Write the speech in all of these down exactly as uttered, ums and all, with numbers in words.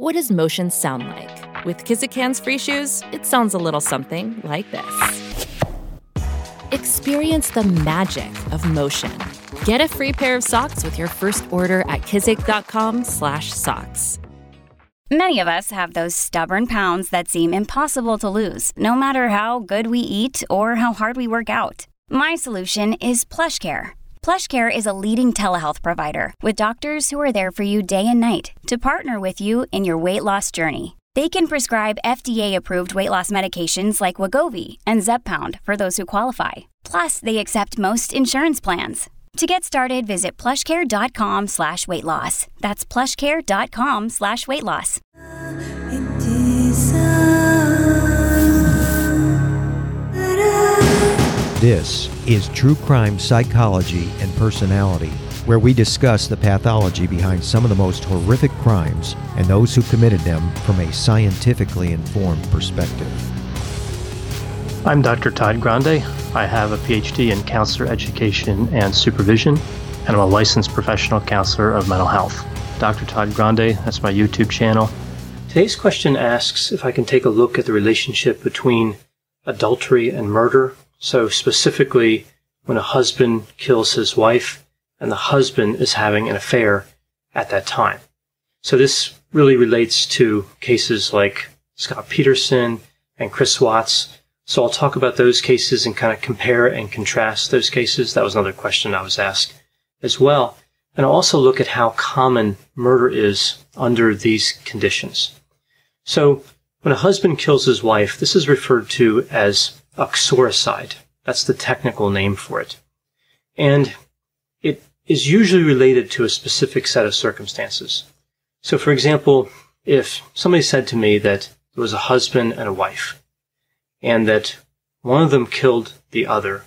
What does motion sound like? With Kizik hands-free shoes, it sounds a little something like this. Experience the magic of motion. Get a free pair of socks with your first order at kizik.com slash socks. Many of us have those stubborn pounds that seem impossible to lose, no matter how good we eat or how hard we work out. My solution is PlushCare. PlushCare is a leading telehealth provider with doctors who are there for you day and night to partner with you in your weight loss journey. They can prescribe F D A-approved weight loss medications like Wegovy and Zepbound for those who qualify. Plus, they accept most insurance plans. To get started, visit plushcare.com slash weight loss. That's plushcare.com slash weight loss. This is True Crime Psychology and Personality, where we discuss the pathology behind some of the most horrific crimes and those who committed them from a scientifically informed perspective. I'm Doctor Todd Grande. I have a P H D in counselor education and supervision, and I'm a licensed professional counselor of mental health. Doctor Todd Grande, that's my YouTube channel. Today's question asks if I can take a look at the relationship between adultery and murder. So specifically, when a husband kills his wife and the husband is having an affair at that time. So this really relates to cases like Scott Peterson and Chris Watts. So I'll talk about those cases and kind of compare and contrast those cases. That was another question I was asked as well. And I'll also look at how common murder is under these conditions. So when a husband kills his wife, this is referred to as uxoricide. That's the technical name for it. And it is usually related to a specific set of circumstances. So for example, if somebody said to me that there was a husband and a wife, and that one of them killed the other,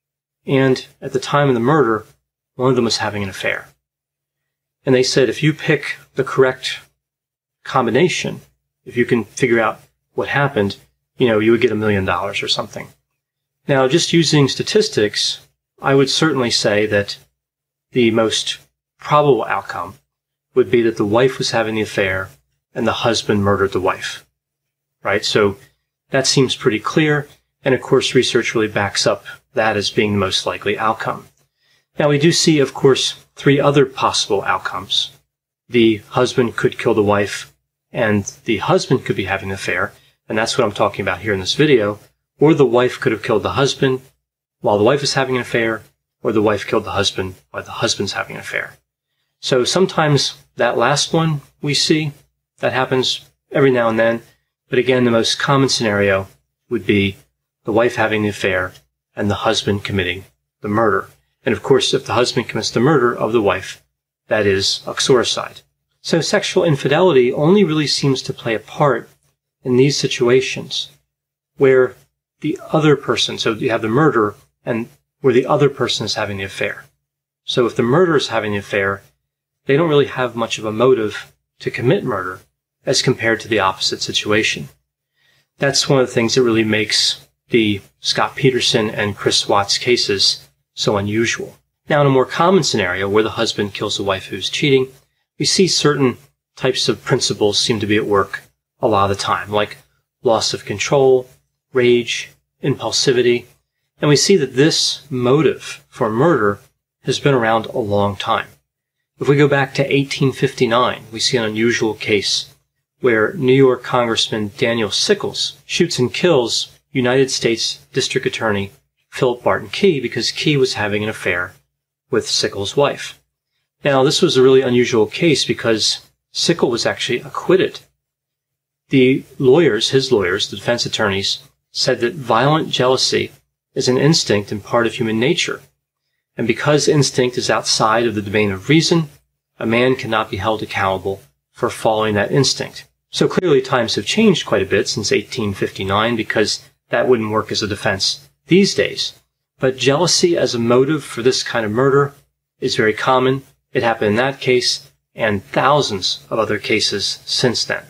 and at the time of the murder, one of them was having an affair. And they said, if you pick the correct combination, if you can figure out what happened, you know, you would get a million dollars or something. Now, just using statistics, I would certainly say that the most probable outcome would be that the wife was having the affair and the husband murdered the wife, right? So that seems pretty clear. And of course, research really backs up that as being the most likely outcome. Now, we do see, of course, three other possible outcomes. The husband could kill the wife and the husband could be having an affair. And that's what I'm talking about here in this video. Or the wife could have killed the husband while the wife is having an affair, or the wife killed the husband while the husband's having an affair. So sometimes that last one we see, that happens every now and then. But again, the most common scenario would be the wife having the affair and the husband committing the murder. And of course, if the husband commits the murder of the wife, that is uxoricide. So sexual infidelity only really seems to play a part in these situations where the other person, so you have the murder and where the other person is having the affair. So if the murderer is having the affair, they don't really have much of a motive to commit murder as compared to the opposite situation. That's one of the things that really makes the Scott Peterson and Chris Watts cases so unusual. Now, in a more common scenario where the husband kills the wife who's cheating, we see certain types of principles seem to be at work a lot of the time, like loss of control, rage, impulsivity. And we see that this motive for murder has been around a long time. If we go back to eighteen fifty-nine, we see an unusual case where New York Congressman Daniel Sickles shoots and kills United States District Attorney Philip Barton Key because Key was having an affair with Sickles' wife. Now, this was a really unusual case because Sickles was actually acquitted. The lawyers, his lawyers, the defense attorneys, said that violent jealousy is an instinct and part of human nature. And because instinct is outside of the domain of reason, a man cannot be held accountable for following that instinct. So clearly times have changed quite a bit since eighteen fifty-nine because that wouldn't work as a defense these days. But jealousy as a motive for this kind of murder is very common. It happened in that case and thousands of other cases since then.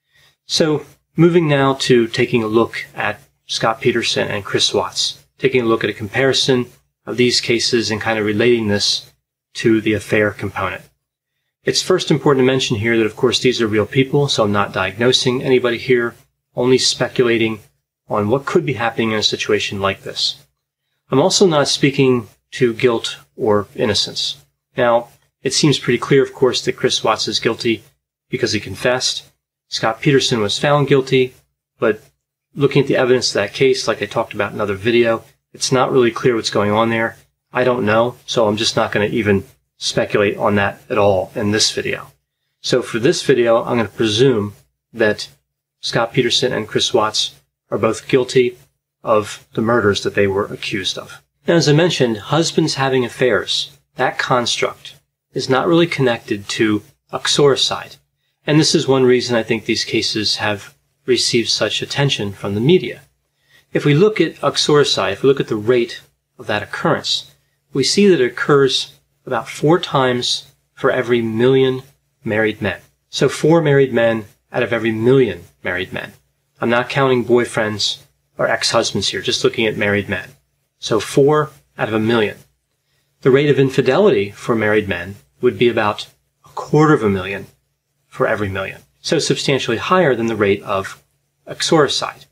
So moving now to taking a look at Scott Peterson and Chris Watts, taking a look at a comparison of these cases and kind of relating this to the affair component. It's first important to mention here that, of course, these are real people, so I'm not diagnosing anybody here, only speculating on what could be happening in a situation like this. I'm also not speaking to guilt or innocence. Now, it seems pretty clear, of course, that Chris Watts is guilty because he confessed. Scott Peterson was found guilty, but looking at the evidence of that case, like I talked about in another video, it's not really clear what's going on there. I don't know, so I'm just not going to even speculate on that at all in this video. So for this video, I'm going to presume that Scott Peterson and Chris Watts are both guilty of the murders that they were accused of. Now, as I mentioned, husbands having affairs, that construct is not really connected to uxoricide. And this is one reason I think these cases have received such attention from the media. If we look at uxoricide, if we look at the rate of that occurrence, we see that it occurs about four times for every million married men. So four married men out of every million married men. I'm not counting boyfriends or ex-husbands here, just looking at married men. So four out of a million. The rate of infidelity for married men would be about a quarter of a million for every million. So substantially higher than the rate of uxoricide.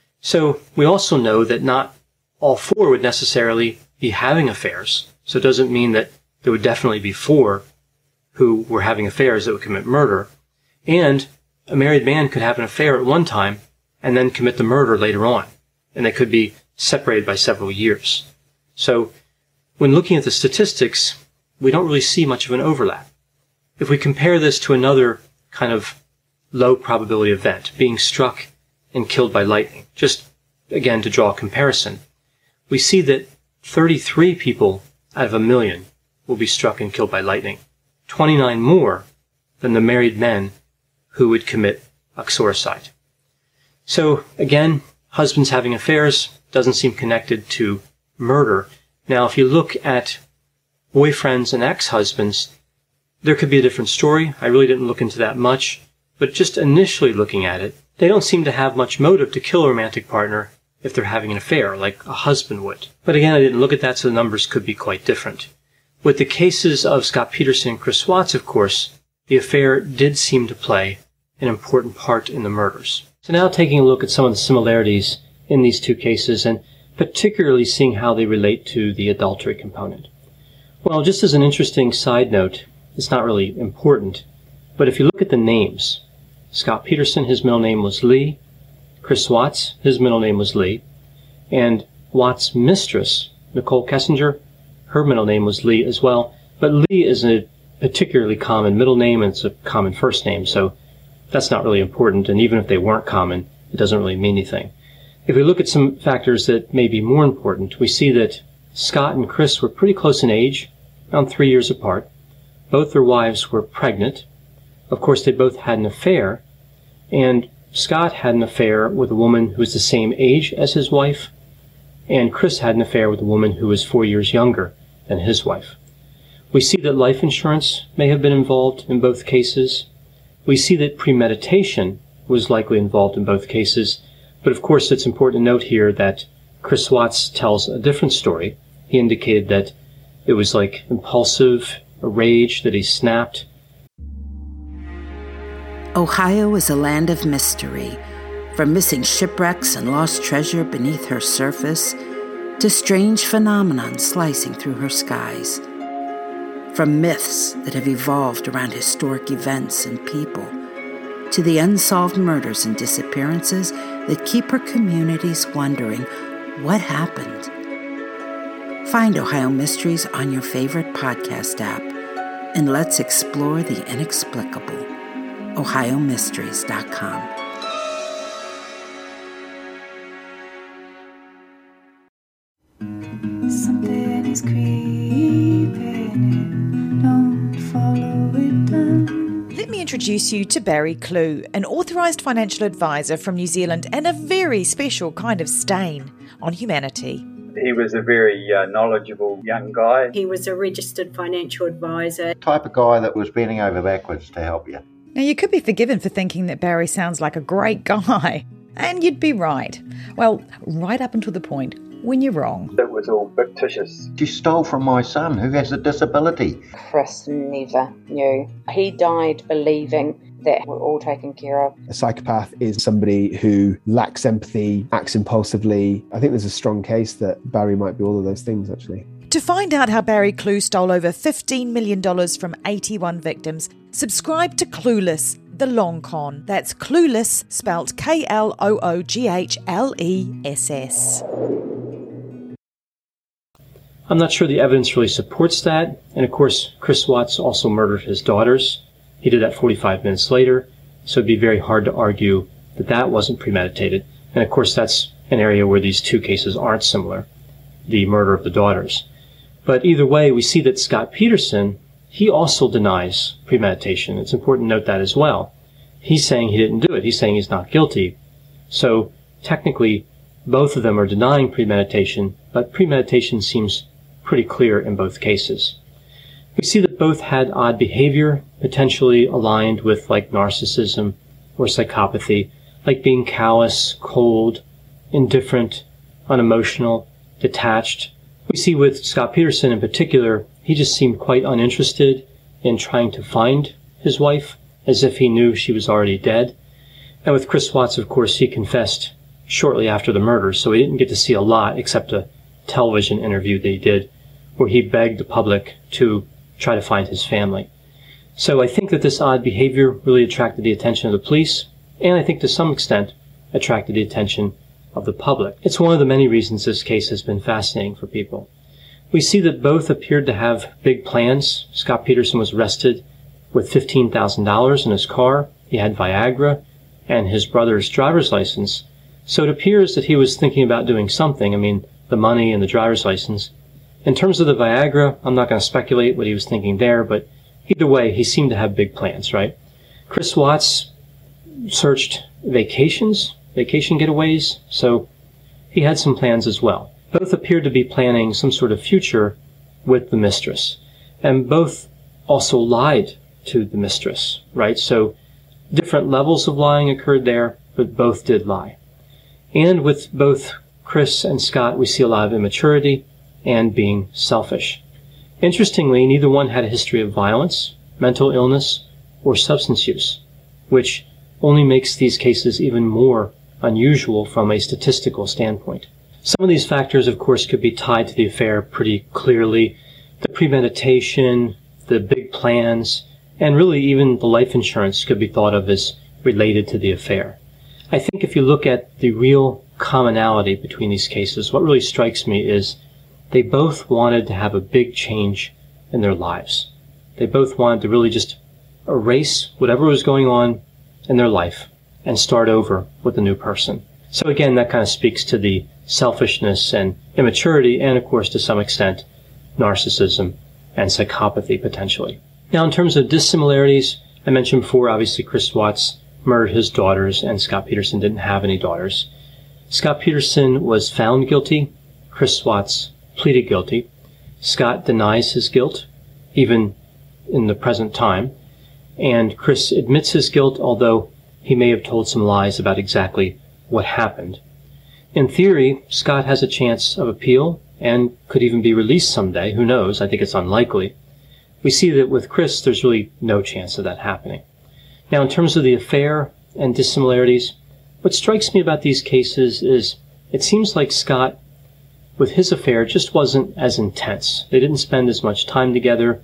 So we also know that not all four would necessarily be having affairs. So it doesn't mean that there would definitely be four who were having affairs that would commit murder. And a married man could have an affair at one time and then commit the murder later on. And they could be separated by several years. So when looking at the statistics, we don't really see much of an overlap. If we compare this to another kind of low probability event, being struck and killed by lightning, just again to draw a comparison, we see that thirty-three people out of a million will be struck and killed by lightning, twenty-nine more than the married men who would commit uxoricide. So again, husbands having affairs doesn't seem connected to murder. Now, if you look at boyfriends and ex-husbands, there could be a different story. I really didn't look into that much, but just initially looking at it, they don't seem to have much motive to kill a romantic partner if they're having an affair, like a husband would. But again, I didn't look at that, so the numbers could be quite different. With the cases of Scott Peterson and Chris Watts, of course, the affair did seem to play an important part in the murders. So now taking a look at some of the similarities in these two cases, and particularly seeing how they relate to the adultery component. Well, just as an interesting side note, it's not really important, but if you look at the names, Scott Peterson, his middle name was Lee. Chris Watts, his middle name was Lee. And Watts' mistress, Nicole Kessinger, her middle name was Lee as well. But Lee is a particularly common middle name, and it's a common first name, so that's not really important. And even if they weren't common, it doesn't really mean anything. If we look at some factors that may be more important, we see that Scott and Chris were pretty close in age, around three years apart. Both their wives were pregnant. Of course, they both had an affair, and Scott had an affair with a woman who was the same age as his wife, and Chris had an affair with a woman who was four years younger than his wife. We see that life insurance may have been involved in both cases. We see that premeditation was likely involved in both cases, but of course it's important to note here that Chris Watts tells a different story. He indicated that it was like impulsive, a rage, that he snapped. Ohio is a land of mystery, from missing shipwrecks and lost treasure beneath her surface to strange phenomenon slicing through her skies. From myths that have evolved around historic events and people to the unsolved murders and disappearances that keep her communities wondering what happened. Find Ohio Mysteries on your favorite podcast app, and let's explore the inexplicable. ohio mysteries dot com. Something is creeping in, don't follow it down. Let me introduce you to Barry Clue, an authorised financial advisor from New Zealand and a very special kind of stain on humanity. He was a very uh, knowledgeable young guy. He was a registered financial advisor. Type of guy that was bending over backwards to help you. Now, you could be forgiven for thinking that Barry sounds like a great guy, and you'd be right. Well, right up until the point when you're wrong. It was all fictitious. She stole from my son who has a disability. Chris never knew. He died believing that we're all taken care of. A psychopath is somebody who lacks empathy, acts impulsively. I think there's a strong case that Barry might be all of those things, actually. To find out how Barry Kloogh stole over fifteen million dollars from eighty-one victims, subscribe to Clueless, The Long Con. That's Clueless, spelt K L O O G H L E S S. I'm not sure the evidence really supports that. And of course, Chris Watts also murdered his daughters. He did that forty-five minutes later. So it'd be very hard to argue that that wasn't premeditated. And of course, that's an area where these two cases aren't similar, the murder of the daughters. But either way, we see that Scott Peterson, he also denies premeditation. It's important to note that as well. He's saying he didn't do it. He's saying he's not guilty. So technically, both of them are denying premeditation, but premeditation seems pretty clear in both cases. We see that both had odd behavior, potentially aligned with like narcissism or psychopathy, like being callous, cold, indifferent, unemotional, detached. We see with Scott Peterson in particular, he just seemed quite uninterested in trying to find his wife, as if he knew she was already dead. And with Chris Watts, of course, he confessed shortly after the murder, so we didn't get to see a lot except a television interview that he did where he begged the public to try to find his family. So I think that this odd behavior really attracted the attention of the police, and I think to some extent attracted the attention of the public. It's one of the many reasons this case has been fascinating for people. We see that both appeared to have big plans. Scott Peterson was arrested with fifteen thousand dollars in his car. He had Viagra and his brother's driver's license. So it appears that he was thinking about doing something. I mean, the money and the driver's license. In terms of the Viagra, I'm not going to speculate what he was thinking there, but either way, he seemed to have big plans, right? Chris Watts searched vacations, vacation getaways, so he had some plans as well. Both appeared to be planning some sort of future with the mistress, and both also lied to the mistress, right? So different levels of lying occurred there, but both did lie. And with both Chris and Scott, we see a lot of immaturity and being selfish. Interestingly, neither one had a history of violence, mental illness, or substance use, which only makes these cases even more unusual from a statistical standpoint. Some of these factors, of course, could be tied to the affair pretty clearly. The premeditation, the big plans, and really even the life insurance could be thought of as related to the affair. I think if you look at the real commonality between these cases, what really strikes me is they both wanted to have a big change in their lives. They both wanted to really just erase whatever was going on in their life and start over with a new person. So again, that kind of speaks to the selfishness and immaturity and, of course, to some extent, narcissism and psychopathy potentially. Now, in terms of dissimilarities, I mentioned before, obviously, Chris Watts murdered his daughters and Scott Peterson didn't have any daughters. Scott Peterson was found guilty. Chris Watts pleaded guilty. Scott denies his guilt, even in the present time. And Chris admits his guilt, although he may have told some lies about exactly what happened. In theory, Scott has a chance of appeal and could even be released someday. Who knows? I think it's unlikely. We see that with Chris, there's really no chance of that happening. Now, in terms of the affair and dissimilarities, what strikes me about these cases is it seems like Scott, with his affair, just wasn't as intense. They didn't spend as much time together,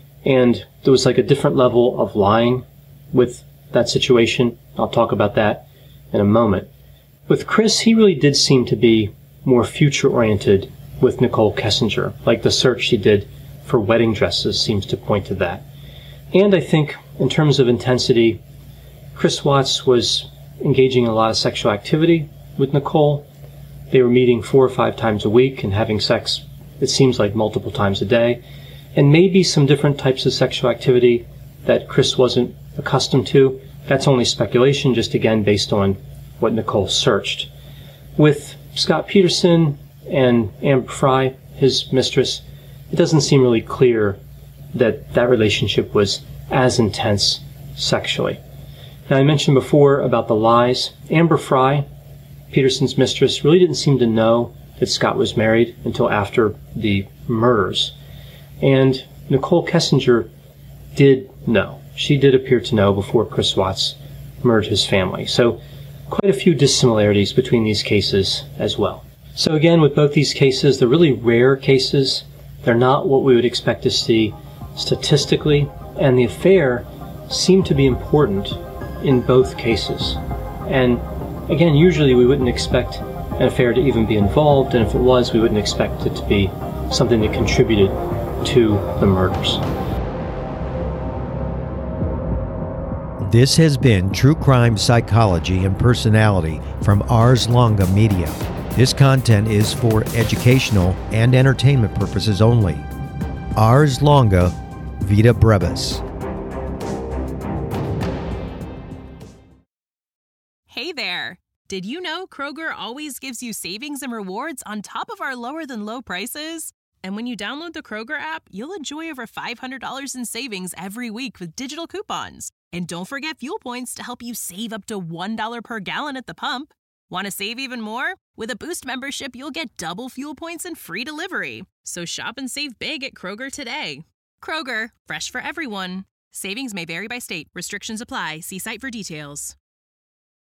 and there was like a different level of lying with that situation. I'll talk about that in a moment. With Chris, he really did seem to be more future-oriented with Nicole Kessinger, like the search she did for wedding dresses seems to point to that. And I think in terms of intensity, Chris Watts was engaging in a lot of sexual activity with Nicole. They were meeting four or five times a week and having sex, it seems like multiple times a day, and maybe some different types of sexual activity that Chris wasn't accustomed to. That's only speculation, just again based on what Nicole searched. With Scott Peterson and Amber Frey, his mistress, it doesn't seem really clear that that relationship was as intense sexually. Now, I mentioned before about the lies. Amber Frey, Peterson's mistress, really didn't seem to know that Scott was married until after the murders. And Nicole Kessinger did know. She did appear to know before Chris Watts murdered his family. So quite a few dissimilarities between these cases as well. So again, with both these cases, they're really rare cases. They're not what we would expect to see statistically, and the affair seemed to be important in both cases. And again, usually we wouldn't expect an affair to even be involved, and if it was, we wouldn't expect it to be something that contributed to the murders. This has been True Crime Psychology and Personality from Ars Longa Media. This content is for educational and entertainment purposes only. Ars Longa, Vita Brevis. Hey there! Did you know Kroger always gives you savings and rewards on top of our lower-than-low prices? And when you download the Kroger app, you'll enjoy over five hundred dollars in savings every week with digital coupons. And don't forget fuel points to help you save up to one dollar per gallon at the pump. Want to save even more? With a Boost membership, you'll get double fuel points and free delivery. So shop and save big at Kroger today. Kroger, fresh for everyone. Savings may vary by state. Restrictions apply. See site for details.